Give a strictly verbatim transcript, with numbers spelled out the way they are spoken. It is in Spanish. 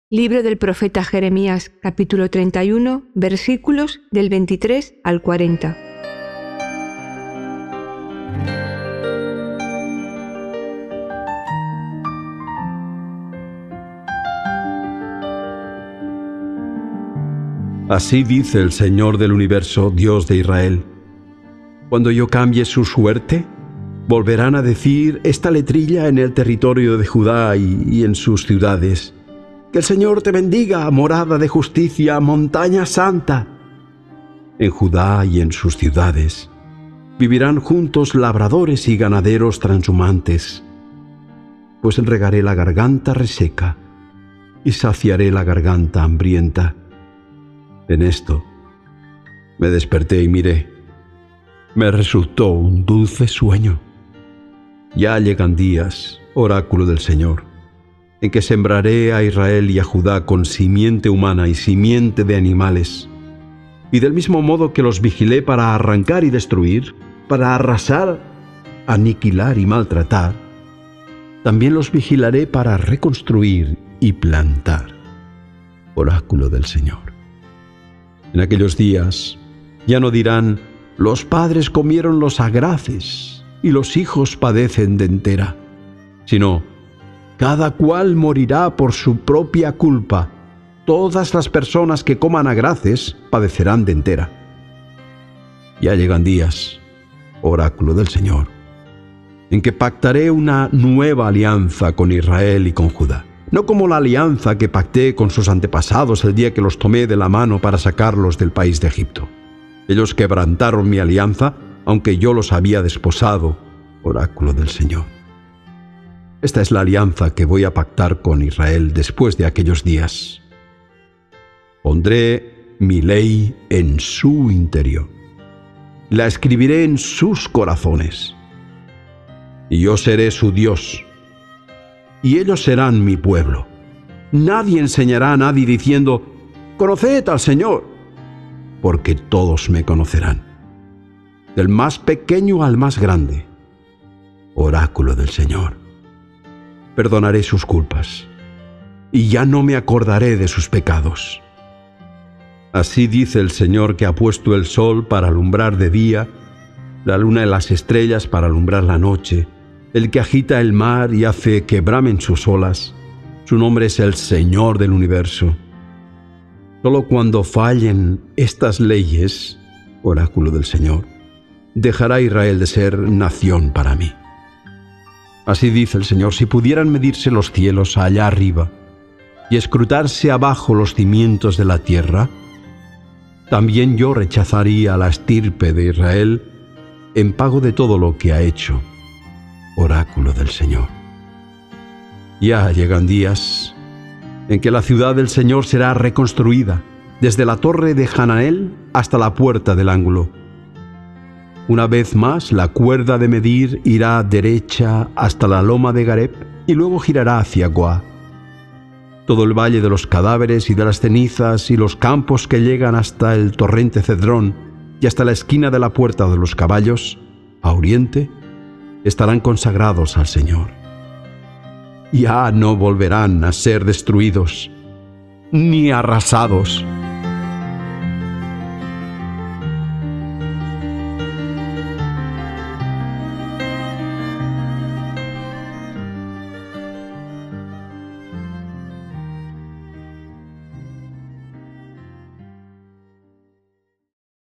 Libro del profeta Jeremías, capítulo treinta y uno, versículos del veintitrés al cuarenta. Así dice el Señor del universo, Dios de Israel: cuando yo cambie su suerte, volverán a decir esta letrilla en el territorio de Judá y, y en sus ciudades: que el Señor te bendiga, morada de justicia, montaña santa. En Judá y en sus ciudades vivirán juntos labradores y ganaderos transhumantes, pues regaré la garganta reseca y saciaré la garganta hambrienta. En esto me desperté y miré. Me resultó un dulce sueño. Ya llegan días, oráculo del Señor, en que sembraré a Israel y a Judá con simiente humana y simiente de animales. Y del mismo modo que los vigilé para arrancar y destruir, para arrasar, aniquilar y maltratar, también los vigilaré para reconstruir y plantar. Oráculo del Señor. En aquellos días ya no dirán: los padres comieron los agraces y los hijos padecen de entera, sino: cada cual morirá por su propia culpa. Todas las personas que coman agraces padecerán de entera. Ya llegan días, oráculo del Señor, en que pactaré una nueva alianza con Israel y con Judá. No como la alianza que pacté con sus antepasados el día que los tomé de la mano para sacarlos del país de Egipto. Ellos quebrantaron mi alianza, aunque yo los había desposado, oráculo del Señor. Esta es la alianza que voy a pactar con Israel después de aquellos días. Pondré mi ley en su interior. La escribiré en sus corazones. Y yo seré su Dios. Y ellos serán mi pueblo. Nadie enseñará a nadie diciendo: «Conoced al Señor», porque todos me conocerán, del más pequeño al más grande, oráculo del Señor. Perdonaré sus culpas, y ya no me acordaré de sus pecados. Así dice el Señor, que ha puesto el sol para alumbrar de día, la luna y las estrellas para alumbrar la noche, el que agita el mar y hace que bramen sus olas. Su nombre es el Señor del universo. Solo cuando fallen estas leyes, oráculo del Señor, dejará Israel de ser nación para mí. Así dice el Señor: si pudieran medirse los cielos allá arriba y escrutarse abajo los cimientos de la tierra, también yo rechazaría a la estirpe de Israel en pago de todo lo que ha hecho, oráculo del Señor. Ya llegan días en que la ciudad del Señor será reconstruida, desde la torre de Hanael hasta la puerta del ángulo. Una vez más, la cuerda de medir irá derecha hasta la loma de Gareb y luego girará hacia Goa. Todo el valle de los cadáveres y de las cenizas y los campos que llegan hasta el torrente Cedrón y hasta la esquina de la puerta de los caballos, a oriente, estarán consagrados al Señor. Ya no volverán a ser destruidos ni arrasados.